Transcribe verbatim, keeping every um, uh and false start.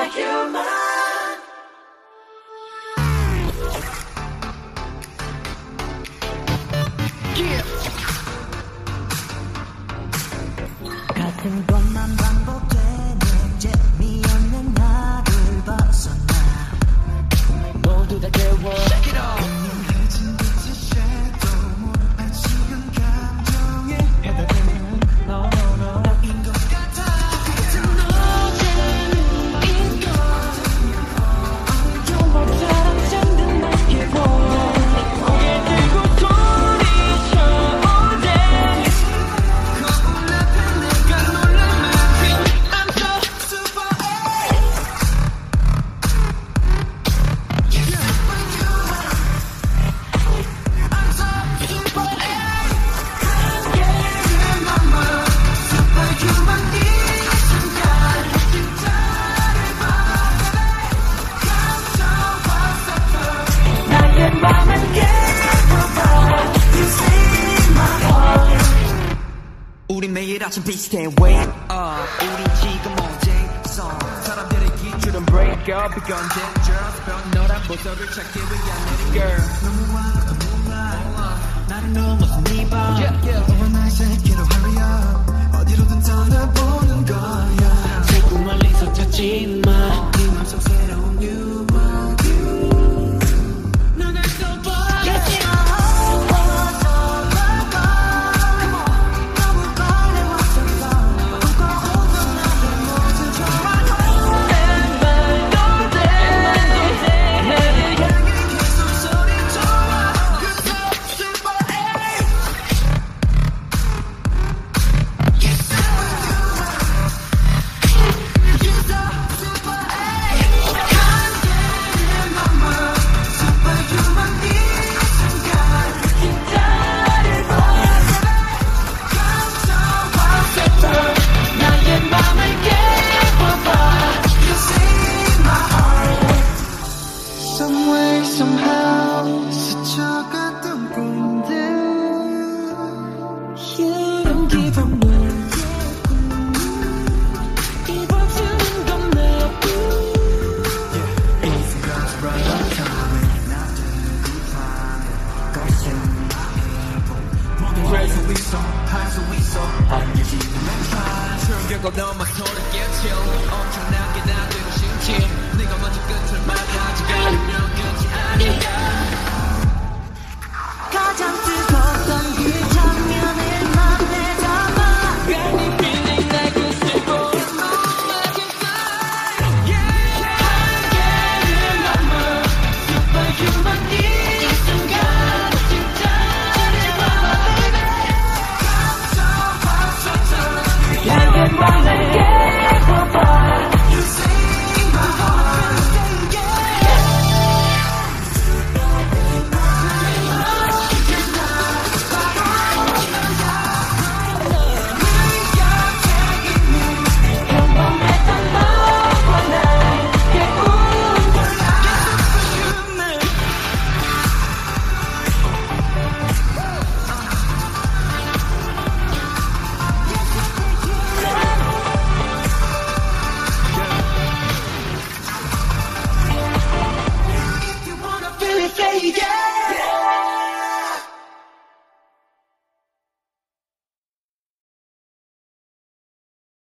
superhuman. Yeah. 같은 것만 반복되는 재미없는 나를 벗어나 모두 다 깨워. 강렬해진 빛의 shadow 몰아할 지금 감정에 해당되는 no no no 너인 것 같아. 같은 너는 이거 어느 것처럼 잠든 나의 볼 고개 들고 소리쳐 all day 거울 앞에 내가 놀랄 만큼 I'm so super A. You're superhuman. I'm so super A. Yeah, mama. Superhuman 이 순간 진짜를 바라네. 감춰왔었던 나의 맘은 깨워봐. You see my heart. 우리 매일 아침 비슷해 wake up 우리 지금 어제서 사람들의 기준은 break up 이건 dangerous 너란 보석을 찾기 위한 내린 girl 너무 와도 몰라 나를 넘어서 네방 너와 나의 세계로 hurry up 어디로든 떠나보는 거야 자꾸 멀리서 찾지 마 네 맘속 새로운 new world 넌 알 수 없어 Somewhere, somehow 스쳐갔던 꿈들 You don't give up now 입어주는 건 나도 Yeah, easy girls run out of time 나도 구판에 거센 나의 모든 회수 있어 할수 있어 반드시 맹판 충격과 너만 손을 깨쳐 엄청나게 나되고 심심 네가 먼저 끝을 말하지 않으면 끝이 아니야